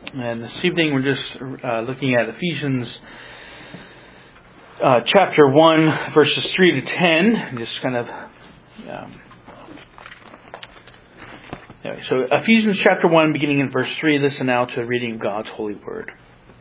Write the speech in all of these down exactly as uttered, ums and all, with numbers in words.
And this evening we're just uh, looking at Ephesians uh, chapter one, verses three to ten. Just kind of... Um, anyway, so Ephesians chapter one, beginning in verse three. Listen now to the reading of God's holy word.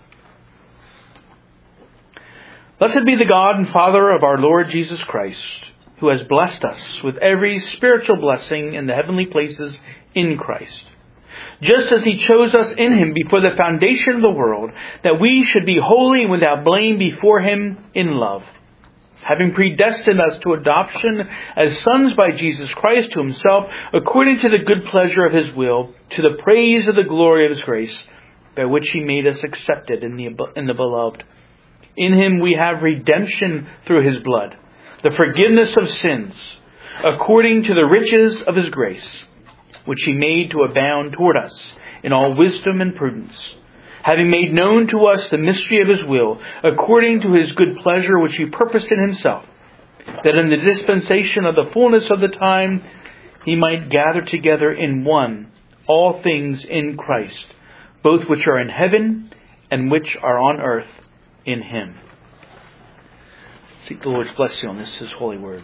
Blessed be the God and Father of our Lord Jesus Christ, who has blessed us with every spiritual blessing in the heavenly places in Christ, just as He chose us in Him before the foundation of the world, that we should be holy and without blame before Him in love, having predestined us to adoption as sons by Jesus Christ to Himself, according to the good pleasure of His will, to the praise of the glory of His grace, by which He made us accepted in the, in the Beloved. In Him we have redemption through His blood, the forgiveness of sins, according to the riches of His grace, which He made to abound toward us in all wisdom and prudence, having made known to us the mystery of His will, according to His good pleasure which He purposed in Himself, that in the dispensation of the fullness of the time He might gather together in one all things in Christ, both which are in heaven and which are on earth in Him. Seek the Lord's blessing on this, His holy word.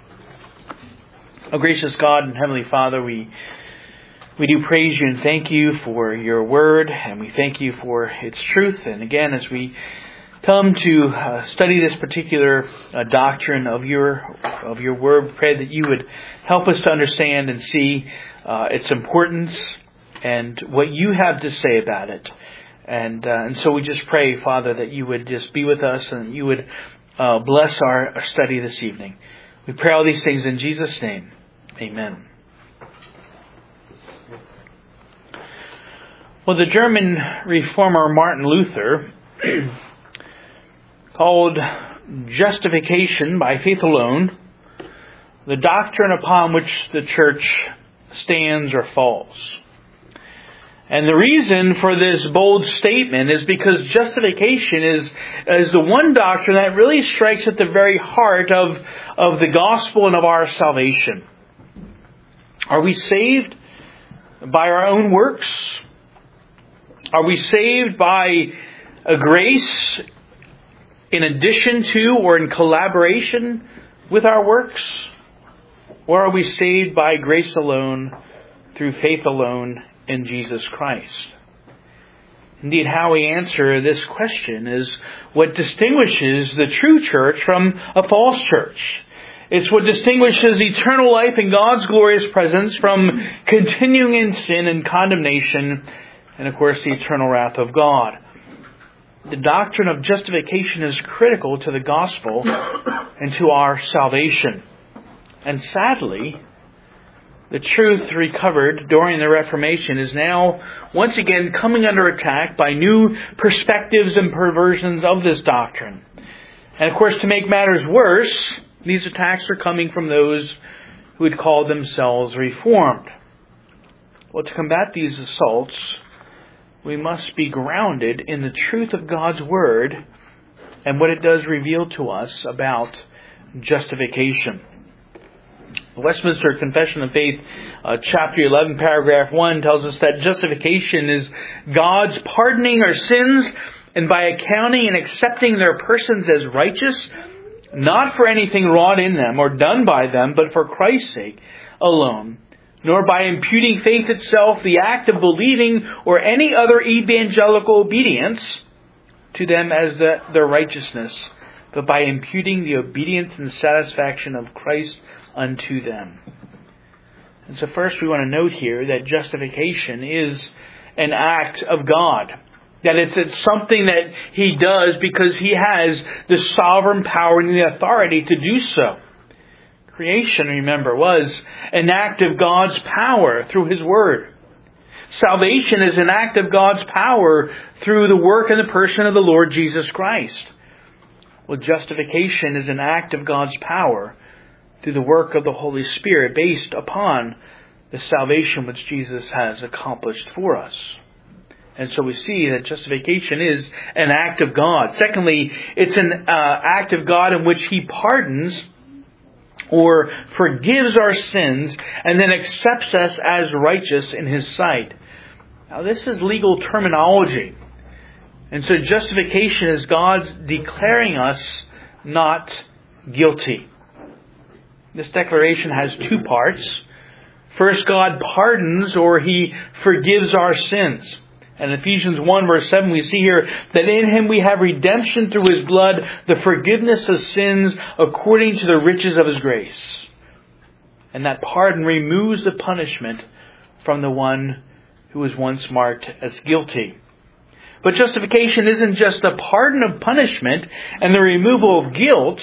O gracious God and Heavenly Father, we we do praise You and thank You for Your word, and we thank You for its truth. And again, as we come to uh, study this particular uh, doctrine of Your of Your word, we pray that You would help us to understand and see uh, its importance and what You have to say about it. And uh, and so we just pray, Father, that You would just be with us and You would uh, bless our, our study this evening. We pray all these things in Jesus' name. Amen. Well, the German reformer Martin Luther called justification by faith alone the doctrine upon which the church stands or falls. And the reason for this bold statement is because justification is, is the one doctrine that really strikes at the very heart of, of the gospel and of our salvation. Are we saved by our own works? Are we saved by a grace in addition to or in collaboration with our works? Or are we saved by grace alone, through faith alone, in Jesus Christ? Indeed, how we answer this question is what distinguishes the true church from a false church. It's what distinguishes eternal life in God's glorious presence from continuing in sin and condemnation, and of course the eternal wrath of God. The doctrine of justification is critical to the gospel and to our salvation. And sadly, the truth recovered during the Reformation is now once again coming under attack by new perspectives and perversions of this doctrine. And of course, to make matters worse, these attacks are coming from those who would call themselves Reformed. Well, to combat these assaults, we must be grounded in the truth of God's Word and what it does reveal to us about justification. The Westminster Confession of Faith, uh, chapter eleven, paragraph one, tells us that justification is God's pardoning our sins, and by accounting and accepting their persons as righteous, not for anything wrought in them or done by them, but for Christ's sake alone, nor by imputing faith itself, the act of believing, or any other evangelical obedience to them as the, their righteousness, but by imputing the obedience and satisfaction of Christ unto them. And so first we want to note here that justification is an act of God. That it's, it's something that He does because He has the sovereign power and the authority to do so. Creation, remember, was an act of God's power through His Word. Salvation is an act of God's power through the work and the person of the Lord Jesus Christ. Well, justification is an act of God's power through the work of the Holy Spirit based upon the salvation which Jesus has accomplished for us. And so we see that justification is an act of God. Secondly, it's an uh, act of God in which He pardons or forgives our sins and then accepts us as righteous in His sight. Now this is legal terminology. And so justification is God's declaring us not guilty. This declaration has two parts. First, God pardons or He forgives our sins. And in Ephesians one verse seven we see here that in Him we have redemption through His blood, the forgiveness of sins according to the riches of His grace. And that pardon removes the punishment from the one who was once marked as guilty. But justification isn't just the pardon of punishment and the removal of guilt,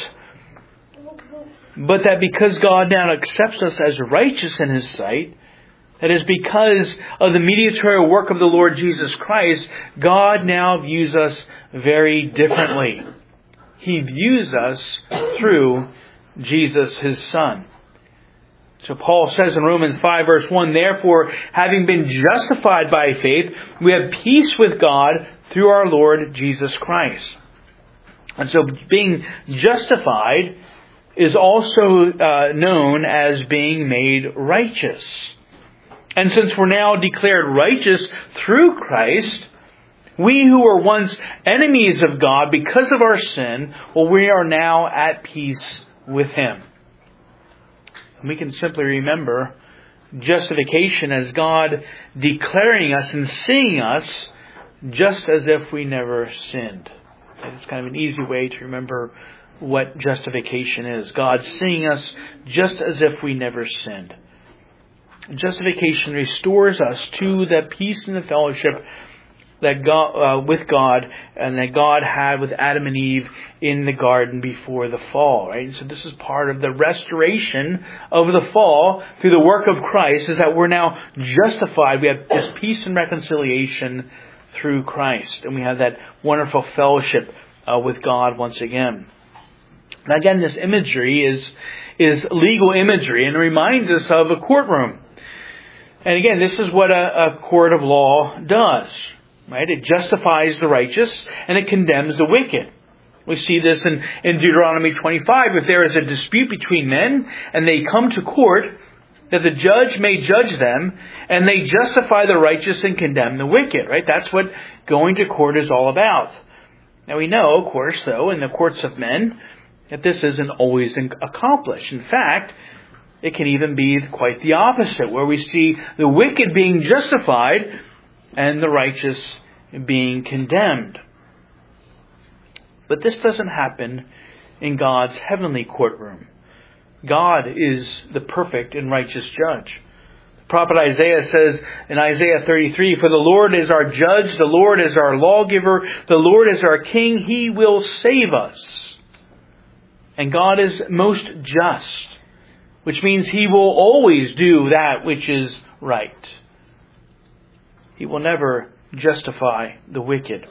but that because God now accepts us as righteous in His sight, that is because of the mediatorial work of the Lord Jesus Christ, God now views us very differently. He views us through Jesus, His Son. So Paul says in Romans five verse one, therefore, having been justified by faith, we have peace with God through our Lord Jesus Christ. And so being justified is also uh, known as being made righteous. And since we're now declared righteous through Christ, we who were once enemies of God because of our sin, well, we are now at peace with Him. And we can simply remember justification as God declaring us and seeing us just as if we never sinned. It's kind of an easy way to remember what justification is. God seeing us just as if we never sinned. Justification restores us to the peace and the fellowship that God, uh, with God and that God had with Adam and Eve in the garden before the fall. Right? So this is part of the restoration of the fall through the work of Christ, is that we're now justified. We have this peace and reconciliation through Christ, and we have that wonderful fellowship uh, with God once again. Now again, this imagery is is legal imagery and reminds us of a courtroom. And again, this is what a, a court of law does. Right? It justifies the righteous and it condemns the wicked. We see this in, in Deuteronomy twenty-five. If there is a dispute between men and they come to court, that the judge may judge them, and they justify the righteous and condemn the wicked. Right? That's what going to court is all about. Now we know, of course, though, in the courts of men, that this isn't always accomplished. In fact, it can even be quite the opposite, where we see the wicked being justified and the righteous being condemned. But this doesn't happen in God's heavenly courtroom. God is the perfect and righteous judge. The prophet Isaiah says in Isaiah thirty-three, for the Lord is our judge, the Lord is our lawgiver, the Lord is our king, He will save us. And God is most just, which means He will always do that which is right. He will never justify the wicked.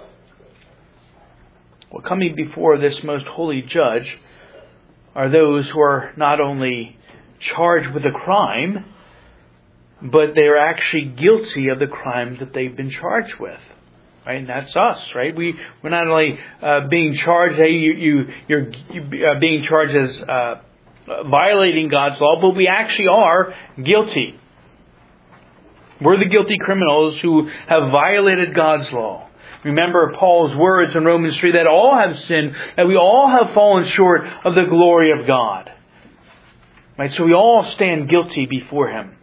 Well, coming before this most holy judge are those who are not only charged with a crime, but they are actually guilty of the crime that they've been charged with. Right? And that's us, right? We, we're not only uh, being charged, hey, you, you, you're uh, being charged as uh, violating God's law, but we actually are guilty. We're the guilty criminals who have violated God's law. Remember Paul's words in Romans three that all have sinned, that we all have fallen short of the glory of God. Right? So we all stand guilty before Him.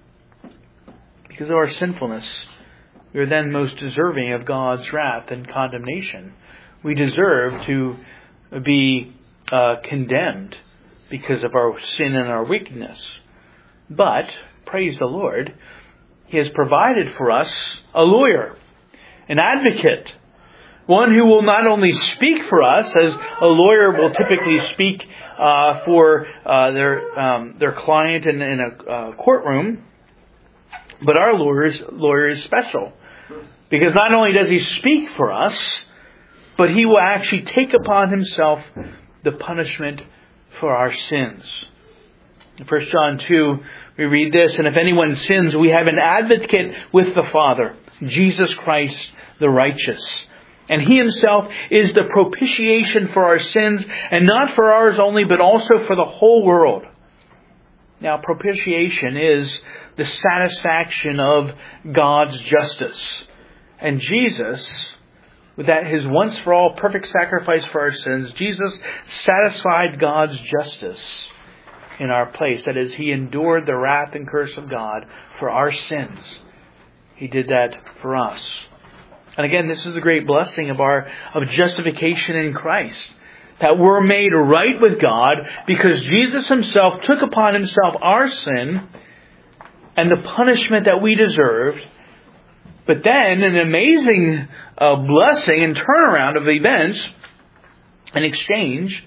Because of our sinfulness, we are then most deserving of God's wrath and condemnation. We deserve to be uh, condemned because of our sin and our wickedness. But, praise the Lord, He has provided for us a lawyer, an advocate, one who will not only speak for us, as a lawyer will typically speak uh, for uh, their um, their client in, in a uh, courtroom, but our lawyer's, lawyer is special. Because not only does he speak for us, but he will actually take upon himself the punishment for our sins. In First John two, we read this, and if anyone sins, we have an advocate with the Father, Jesus Christ the righteous. And He Himself is the propitiation for our sins, and not for ours only, but also for the whole world. Now, propitiation is the satisfaction of God's justice. And Jesus, with that his once for all perfect sacrifice for our sins, Jesus satisfied God's justice in our place. That is, he endured the wrath and curse of God for our sins. He did that for us. And again, this is the great blessing of our of justification in Christ. That we're made right with God because Jesus himself took upon himself our sin and the punishment that we deserved. But then an amazing uh, blessing and turnaround of events, in exchange,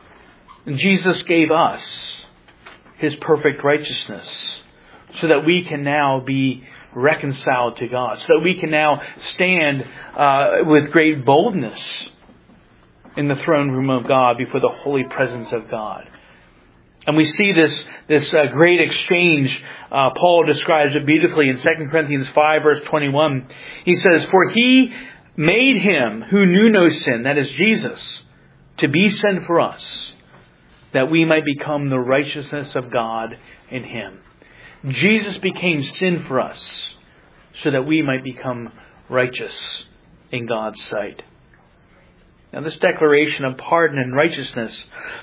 Jesus gave us his perfect righteousness so that we can now be reconciled to God, so that we can now stand uh, with great boldness in the throne room of God before the holy presence of God. And we see this this uh, great exchange. Uh, Paul describes it beautifully in Second Corinthians five, verse twenty-one. He says, "For he made him who knew no sin, that is Jesus, to be sin for us, that we might become the righteousness of God in him." Jesus became sin for us so that we might become righteous in God's sight. Now, this declaration of pardon and righteousness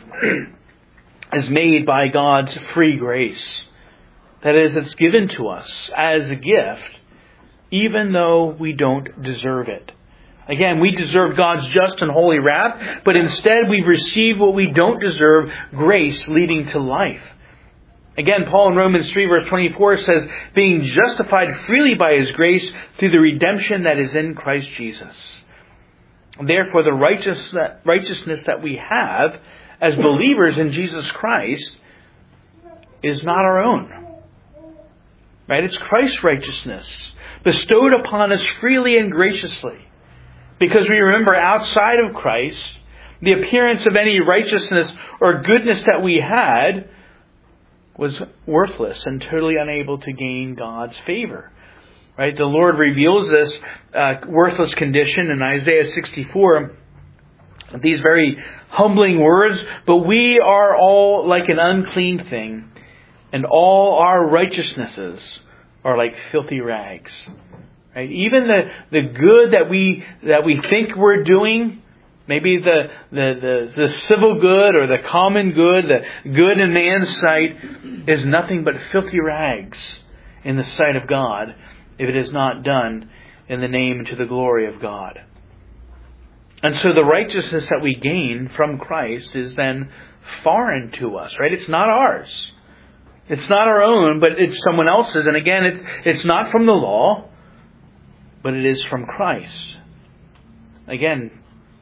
is made by God's free grace. That is, it's given to us as a gift, even though we don't deserve it. Again, we deserve God's just and holy wrath, but instead we receive what we don't deserve, grace leading to life. Again, Paul in Romans three, verse twenty-four says, "Being justified freely by his grace through the redemption that is in Christ Jesus." Therefore, the righteous, righteousness that we have as believers in Jesus Christ is not our own. Right? It's Christ's righteousness bestowed upon us freely and graciously. Because we remember, outside of Christ, the appearance of any righteousness or goodness that we had was worthless and totally unable to gain God's favor. Right? The Lord reveals this uh, worthless condition in Isaiah sixty-four. These very humbling words, "But we are all like an unclean thing, and all our righteousnesses are like filthy rags." Right? Even the, the good that we that we think we're doing, maybe the, the, the, the civil good or the common good, the good in man's sight, is nothing but filthy rags in the sight of God if it is not done in the name and to the glory of God. And so the righteousness that we gain from Christ is then foreign to us, right? It's not ours. It's not our own, but it's someone else's. And again, it's, it's not from the law, but it is from Christ. Again,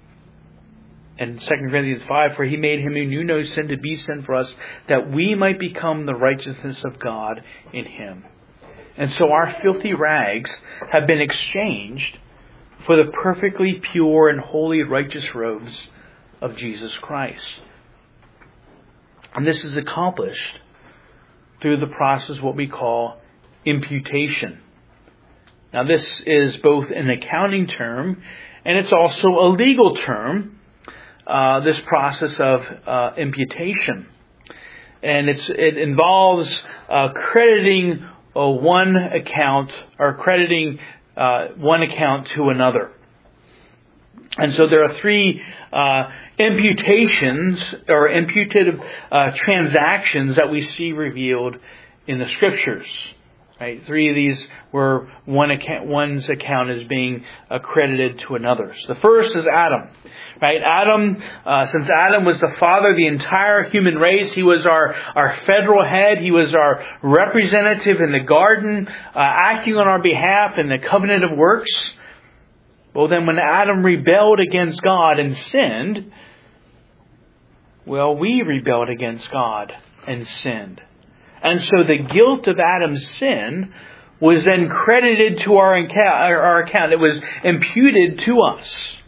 in Second Corinthians five, "For he made him who knew no sin to be sin for us, that we might become the righteousness of God in him." And so our filthy rags have been exchanged for the perfectly pure and holy righteous robes of Jesus Christ. And this is accomplished through the process of what we call imputation. Now, this is both an accounting term and it's also a legal term, uh, this process of uh, imputation. And it's, it involves uh, crediting uh, one account or crediting uh, one account to another. And so there are three uh, imputations or imputative uh, transactions that we see revealed in the Scriptures. Right? Three of these where one account, one's account is being accredited to another's. The first is Adam. Right? Adam, uh, since Adam was the father of the entire human race, he was our, our federal head. He was our representative in the garden, uh, acting on our behalf in the covenant of works. Well, then when Adam rebelled against God and sinned, well, we rebelled against God and sinned. And so the guilt of Adam's sin was then credited to our account. It was imputed to us.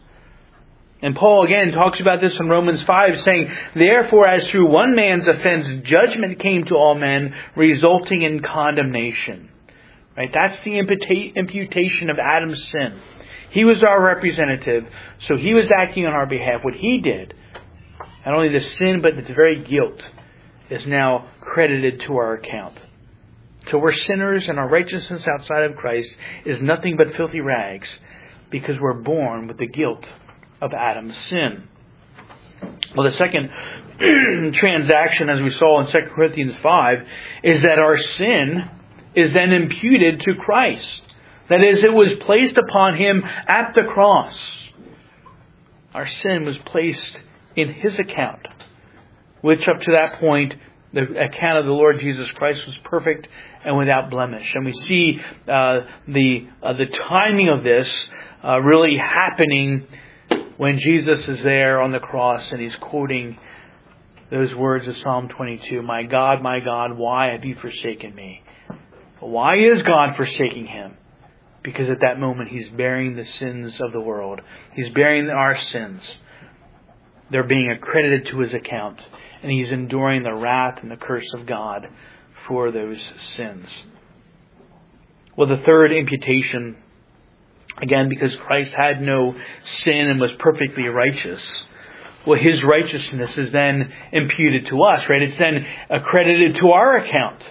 And Paul again talks about this in Romans five, saying, "Therefore, as through one man's offense, judgment came to all men, resulting in condemnation." Right? That's the imputa- imputation of Adam's sin. He was our representative, so he was acting on our behalf. What he did, not only the sin, but the very guilt, is now credited to our account. So we're sinners, and our righteousness outside of Christ is nothing but filthy rags, because we're born with the guilt of Adam's sin. Well, the second transaction, as we saw in Second Corinthians five, is that our sin is then imputed to Christ. That is, it was placed upon Him at the cross. Our sin was placed in His account, which up to that point, the account of the Lord Jesus Christ was perfect and without blemish. And we see uh, the uh, the timing of this uh, really happening when Jesus is there on the cross and He's quoting those words of Psalm twenty-two, "My God, my God, why have you forsaken me?" Why is God forsaking Him? Because at that moment He's bearing the sins of the world. He's bearing our sins. They're being accredited to His account. And He's enduring the wrath and the curse of God for those sins. Well, the third imputation, again, because Christ had no sin and was perfectly righteous, well, His righteousness is then imputed to us, right? It's then accredited to our account.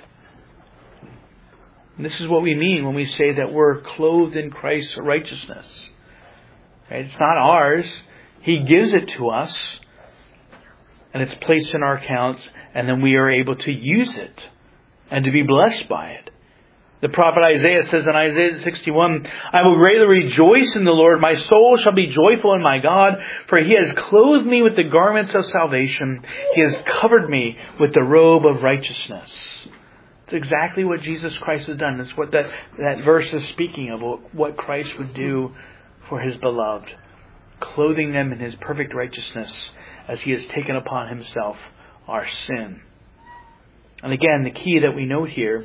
And this is what we mean when we say that we're clothed in Christ's righteousness. Right? It's not ours. He gives it to us. And it's placed in our accounts, and then we are able to use it and to be blessed by it. The prophet Isaiah says in Isaiah sixty-one, "I will greatly rejoice in the Lord. My soul shall be joyful in my God, for He has clothed me with the garments of salvation. He has covered me with the robe of righteousness." It's exactly what Jesus Christ has done. It's what that, that verse is speaking of, what Christ would do for His beloved, clothing them in His perfect righteousness, as He has taken upon Himself our sin. And again, the key that we note here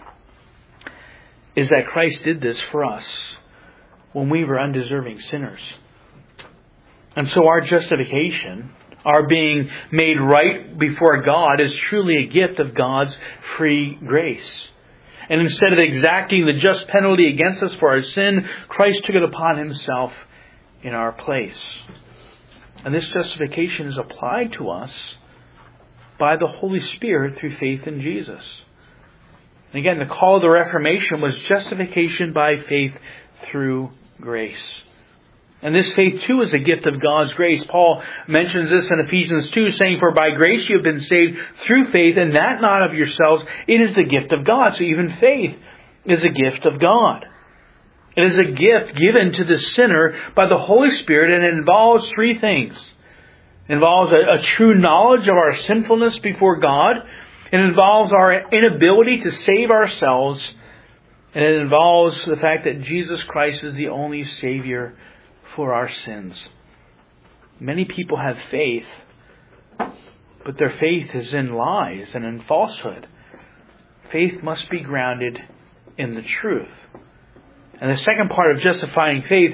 is that Christ did this for us when we were undeserving sinners. And so our justification, our being made right before God, is truly a gift of God's free grace. And instead of exacting the just penalty against us for our sin, Christ took it upon Himself in our place. And this justification is applied to us by the Holy Spirit through faith in Jesus. And again, the call of the Reformation was justification by faith through grace. And this faith too is a gift of God's grace. Paul mentions this in Ephesians two, saying, "For by grace you have been saved through faith, and that not of yourselves. It is the gift of God." So even faith is a gift of God. It is a gift given to the sinner by the Holy Spirit, and it involves three things. It involves a, a true knowledge of our sinfulness before God. It involves our inability to save ourselves. And it involves the fact that Jesus Christ is the only Savior for our sins. Many people have faith, but their faith is in lies and in falsehood. Faith must be grounded in the truth. And the second part of justifying faith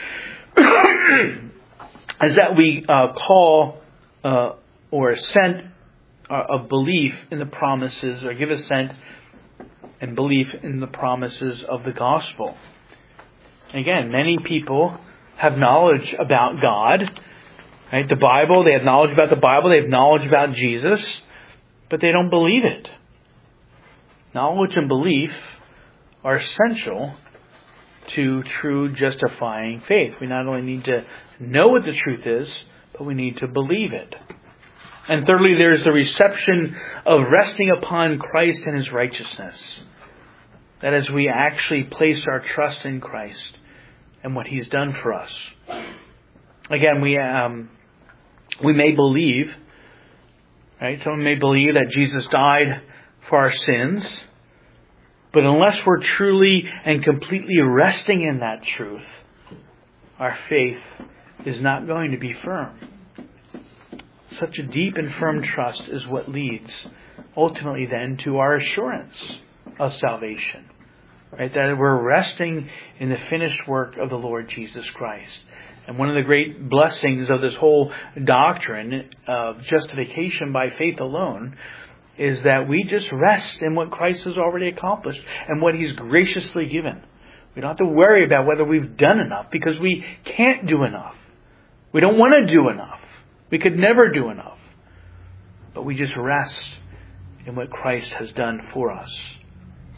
is that we uh, call uh, or assent uh, of belief in the promises, or give assent and belief in the promises of the gospel. Again, many people have knowledge about God, right? The Bible, they have knowledge about the Bible, they have knowledge about Jesus, but they don't believe it. Knowledge and belief are essential to true justifying faith. We not only need to know what the truth is, but we need to believe it. And thirdly, there is the reception of resting upon Christ and His righteousness. That is, we actually place our trust in Christ and what He's done for us. Again, we um, we may believe, right? Someone may believe that Jesus died for our sins, but unless we're truly and completely resting in that truth, our faith is not going to be firm. Such a deep and firm trust is what leads ultimately then to our assurance of salvation. Right? That we're resting in the finished work of the Lord Jesus Christ. And one of the great blessings of this whole doctrine of justification by faith alone is that we just rest in what Christ has already accomplished and what He's graciously given. We don't have to worry about whether we've done enough, because we can't do enough. We don't want to do enough. We could never do enough. But we just rest in what Christ has done for us.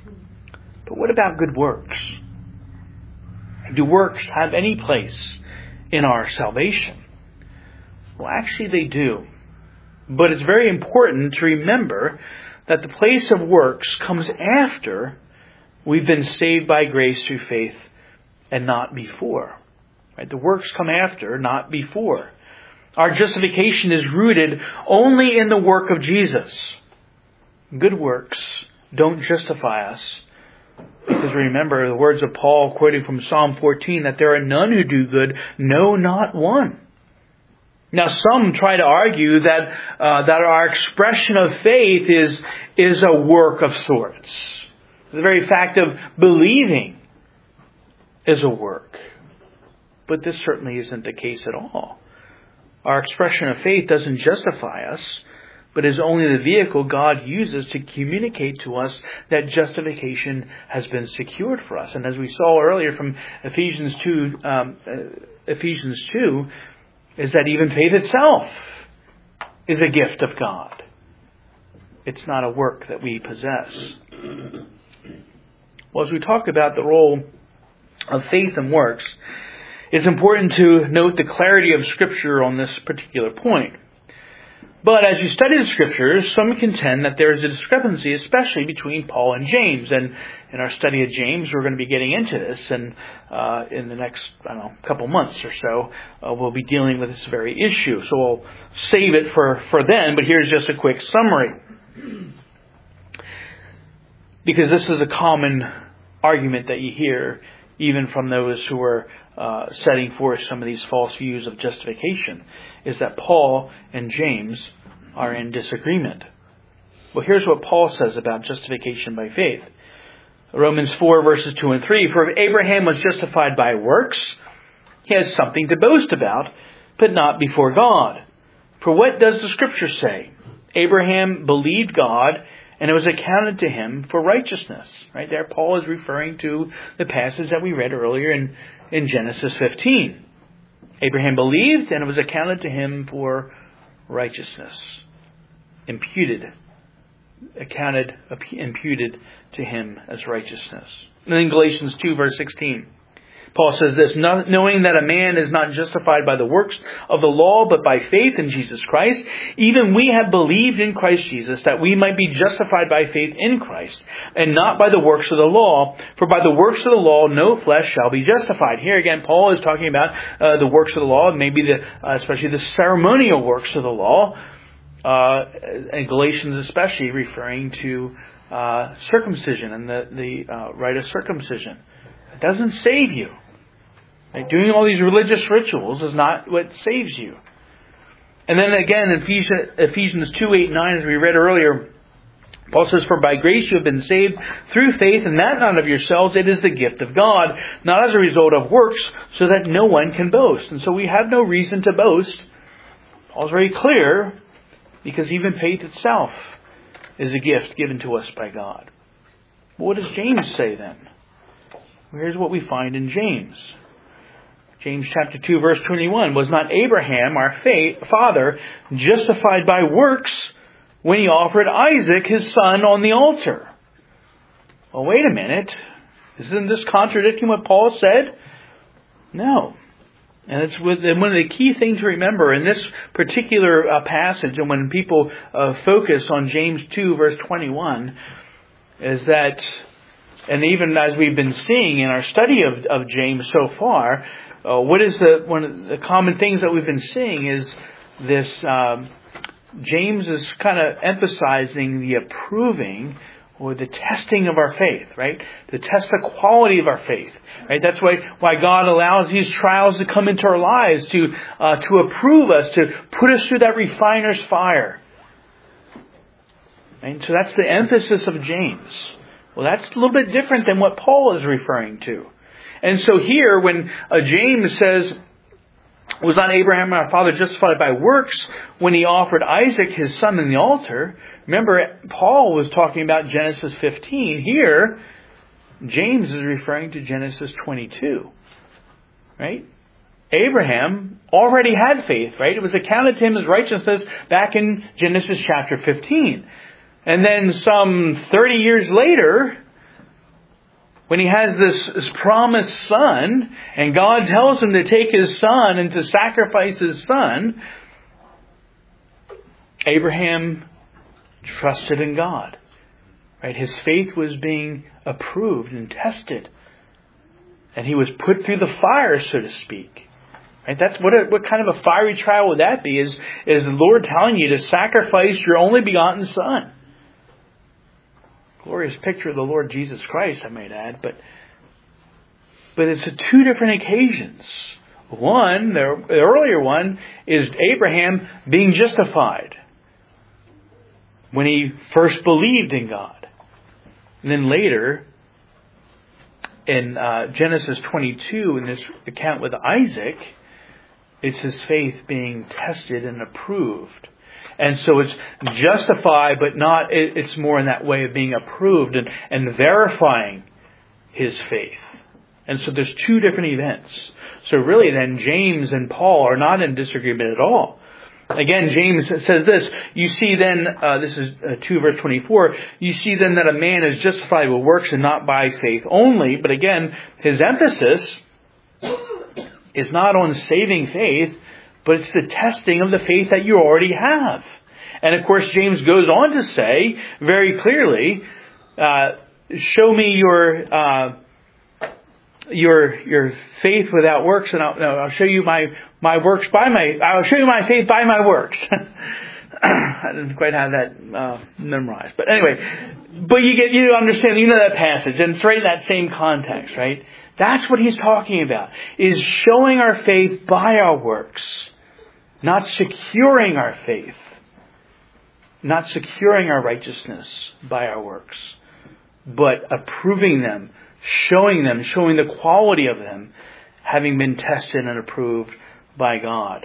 But what about good works? Do works have any place in our salvation? Well, actually they do. But it's very important to remember that the place of works comes after we've been saved by grace through faith and not before. Right? The works come after, not before. Our justification is rooted only in the work of Jesus. Good works don't justify us. Because remember the words of Paul quoting from Psalm fourteen, that there are none who do good, no, not one. Now some try to argue that uh, that our expression of faith is, is a work of sorts. The very fact of believing is a work. But this certainly isn't the case at all. Our expression of faith doesn't justify us, but is only the vehicle God uses to communicate to us that justification has been secured for us. And as we saw earlier from Ephesians two, um, uh, Ephesians two, is that even faith itself is a gift of God. It's not a work that we possess. Well, as we talk about the role of faith and works, it's important to note the clarity of Scripture on this particular point. But as you study the Scriptures, some contend that there is a discrepancy, especially between Paul and James. And in our study of James, we're going to be getting into this. And uh, in the next, I don't know, couple months or so, uh, we'll be dealing with this very issue. So we'll save it for, for then. But here's just a quick summary. Because this is a common argument that you hear, even from those who are uh, setting forth some of these false views of justification, is that Paul and James are in disagreement. Well, here's what Paul says about justification by faith. Romans four, verses two and three. For if Abraham was justified by works, he has something to boast about, but not before God. For what does the Scripture say? Abraham believed God, and it was accounted to him for righteousness. Right there, Paul is referring to the passage that we read earlier in, in Genesis fifteen. Abraham believed, and it was accounted to him for righteousness. Imputed. Accounted, imputed to him as righteousness. And then Galatians two, verse sixteen. Paul says this, knowing that a man is not justified by the works of the law, but by faith in Jesus Christ, even we have believed in Christ Jesus, that we might be justified by faith in Christ, and not by the works of the law. For by the works of the law, no flesh shall be justified. Here again, Paul is talking about uh, the works of the law, maybe the, uh, especially the ceremonial works of the law, uh, and Galatians especially referring to uh, circumcision and the, the uh, rite of circumcision. It doesn't save you. Right? Doing all these religious rituals is not what saves you. And then again, in Ephesians two, eight, nine, as we read earlier, Paul says, for by grace you have been saved through faith, and that not of yourselves, it is the gift of God, not as a result of works, so that no one can boast. And so we have no reason to boast. Paul's very clear, because even faith itself is a gift given to us by God. But what does James say then? Here's what we find in James. James chapter two, verse twenty-one. Was not Abraham, our faith, father, justified by works when he offered Isaac, his son, on the altar? Well, wait a minute. Isn't this contradicting what Paul said? No. And it's with, and one of the key things to remember in this particular uh, passage, and when people uh, focus on James two, verse twenty-one, is that, and even as we've been seeing in our study of, of James so far, uh, what is the one of the common things that we've been seeing is this. Um, James is kind of emphasizing the approving or the testing of our faith, right? To test the quality of our faith, right? That's why why God allows these trials to come into our lives to uh, to approve us, to put us through that refiner's fire. And so that's the emphasis of James. Well, that's a little bit different than what Paul is referring to. And so here, when uh, James says, was not Abraham our father justified by works when he offered Isaac his son in the altar? Remember, Paul was talking about Genesis fifteen. Here, James is referring to Genesis twenty-two. Right? Abraham already had faith, right? It was accounted to him as righteousness back in Genesis chapter fifteen. And then some thirty years later, when he has this, this promised son, and God tells him to take his son and to sacrifice his son, Abraham trusted in God. Right? His faith was being approved and tested. And he was put through the fire, so to speak. Right? That's what a, what kind of a fiery trial would that be? Is, is the Lord telling you to sacrifice your only begotten son? Glorious picture of the Lord Jesus Christ, I might add. But, but it's a two different occasions. One, the earlier one, is Abraham being justified when he first believed in God. And then later, in uh, Genesis twenty-two, in this account with Isaac, it's his faith being tested and approved. And so it's justified, but not, it's more in that way of being approved and, and verifying his faith. And so there's two different events. So really then James and Paul are not in disagreement at all. Again, James says this, you see then, uh, this is uh, two verse twenty-four, you see then that a man is justified with works and not by faith only. But again, his emphasis is not on saving faith, but it's the testing of the faith that you already have. And of course, James goes on to say very clearly, uh, show me your uh, your your faith without works, and I'll, no, I'll show you my, my works by my, I'll show you my faith by my works. I didn't quite have that uh, memorized. But anyway, but you get, you understand, you know that passage, and it's right in that same context, right? That's what he's talking about, is showing our faith by our works. Not securing our faith. Not securing our righteousness by our works. But approving them. Showing them. Showing the quality of them. Having been tested and approved by God.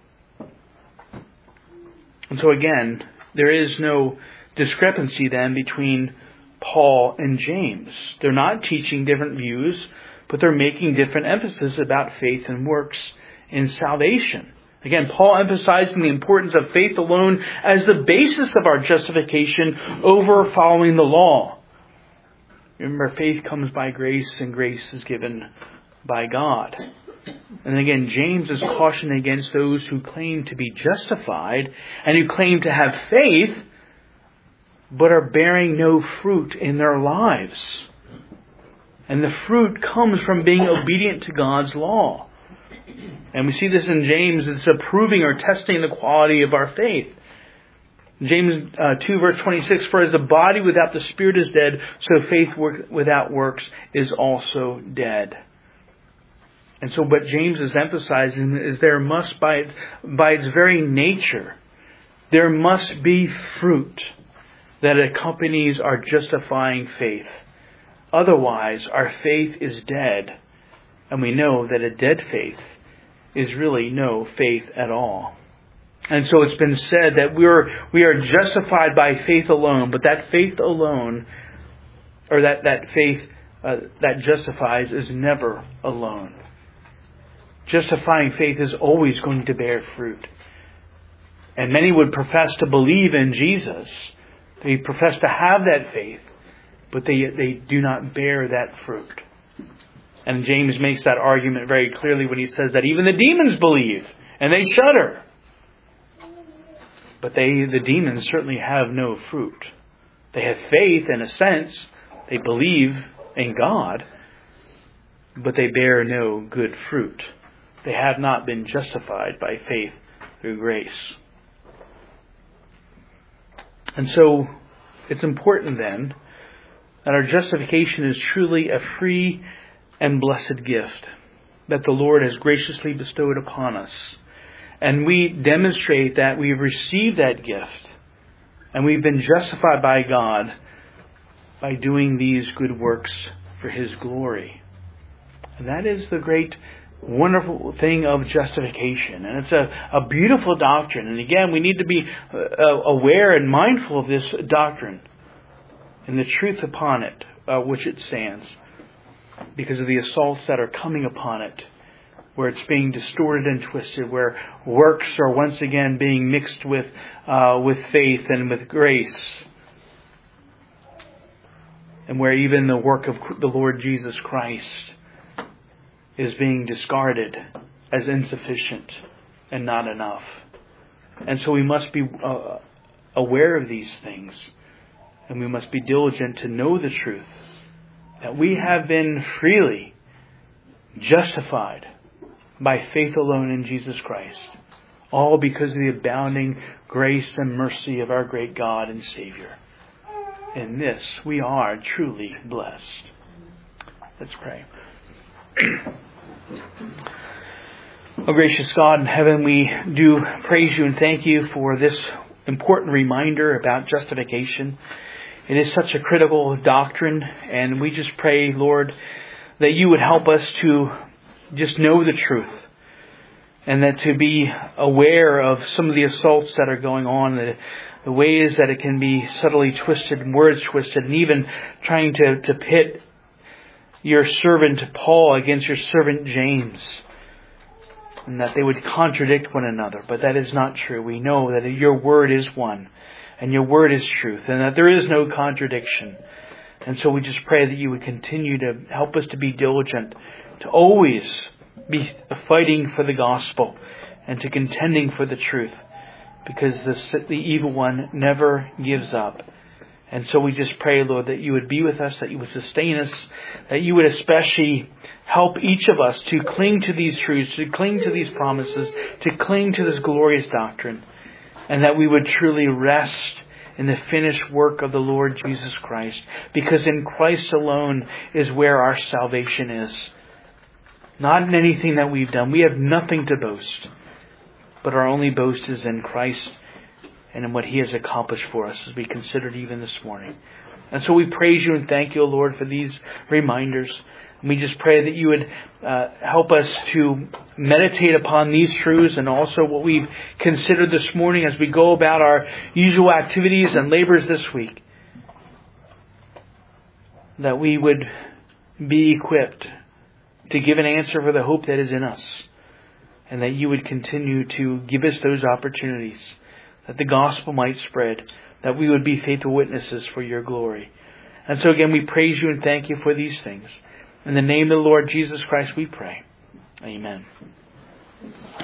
And so again, there is no discrepancy then between Paul and James. They're not teaching different views, but they're making different emphasis about faith and works in salvation. Again, Paul emphasizing the importance of faith alone as the basis of our justification over following the law. Remember, faith comes by grace, and grace is given by God. And again, James is cautioning against those who claim to be justified and who claim to have faith, but are bearing no fruit in their lives. And the fruit comes from being obedient to God's law. And we see this in James, it's approving or testing the quality of our faith. James uh, two verse twenty-six, for as the body without the spirit is dead, so faith work, without works is also dead. And so what James is emphasizing is there must, by its, by its very nature, there must be fruit that accompanies our justifying faith. Otherwise, our faith is dead. And we know that a dead faith is really no faith at all. And so it's been said that we are, we are justified by faith alone, but that faith alone, or that, that faith uh, that justifies is never alone. Justifying faith is always going to bear fruit. And many would profess to believe in Jesus. They profess to have that faith, but they, they do not bear that fruit. And James makes that argument very clearly when he says that even the demons believe and they shudder. But they, the demons certainly have no fruit. They have faith in a sense. They believe in God, but they bear no good fruit. They have not been justified by faith through grace. And so it's important then that our justification is truly a free and blessed gift that the Lord has graciously bestowed upon us. And we demonstrate that we've received that gift and we've been justified by God by doing these good works for His glory. And that is the great, wonderful thing of justification. And it's a, a beautiful doctrine. And again, we need to be uh, aware and mindful of this doctrine and the truth upon it, uh, which it stands, because of the assaults that are coming upon it, where it's being distorted and twisted, where works are once again being mixed with uh, with faith and with grace. and where even the work of the Lord Jesus Christ is being discarded as insufficient and not enough. And so we must be uh, aware of these things, and we must be diligent to know the truth, that we have been freely justified by faith alone in Jesus Christ, all because of the abounding grace and mercy of our great God and Savior. In this we are truly blessed. Let's pray. Oh, gracious God in heaven, we do praise you and thank you for this important reminder about justification. It is such a critical doctrine, and we just pray, Lord, that you would help us to just know the truth, and that to be aware of some of the assaults that are going on, the, the ways that it can be subtly twisted, and words twisted, and even trying to, to pit your servant Paul against your servant James, and that they would contradict one another. But that is not true. We know that your word is one, and your word is truth, and that there is no contradiction. And so we just pray that you would continue to help us to be diligent, to always be fighting for the gospel and to contending for the truth, because the, the evil one never gives up. And so we just pray, Lord, that you would be with us, that you would sustain us, that you would especially help each of us to cling to these truths, to cling to these promises, to cling to this glorious doctrine, and that we would truly rest in the finished work of the Lord Jesus Christ, because in Christ alone is where our salvation is. Not in anything that we've done. We have nothing to boast, but our only boast is in Christ and in what He has accomplished for us, as we considered even this morning. And so we praise you and thank you, Lord, for these reminders. And we just pray that you would uh, help us to meditate upon these truths, and also what we've considered this morning as we go about our usual activities and labors this week. That we would be equipped to give an answer for the hope that is in us, and that you would continue to give us those opportunities, that the gospel might spread, that we would be faithful witnesses for your glory. And so again, we praise you and thank you for these things. In the name of the Lord Jesus Christ we pray. Amen.